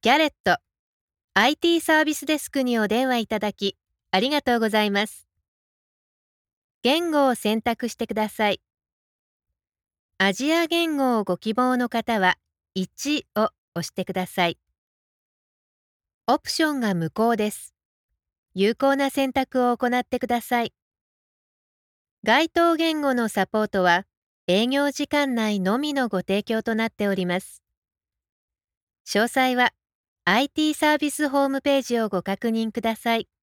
ギャレット IT サービスデスクにお電話いただき、ありがとうございます。言語を選択してください。アジア言語をご希望の方は、1を押してください。オプションが無効です。有効な選択を行ってください。該当言語のサポートは、営業時間内のみのご提供となっております。詳細は、IT サービスホームページをご確認ください。